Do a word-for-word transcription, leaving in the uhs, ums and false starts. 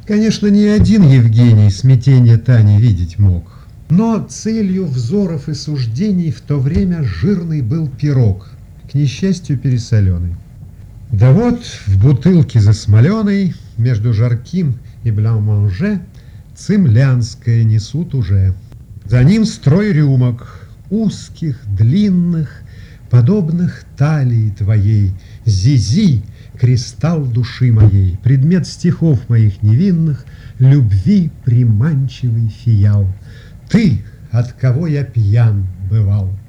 Конечно, не один Евгений смятение Тани видеть мог, но целью взоров и суждений в то время жирный был пирог, к несчастью пересоленый. Да вот в бутылке засмоленной между жарким и блян-манже цимлянское несут уже. За ним строй рюмок, узких, длинных, подобных талии твоей, Зизи, кристалл души моей, предмет стихов моих невинных, любви приманчивый фиал. Ты, от кого я пьян бывал.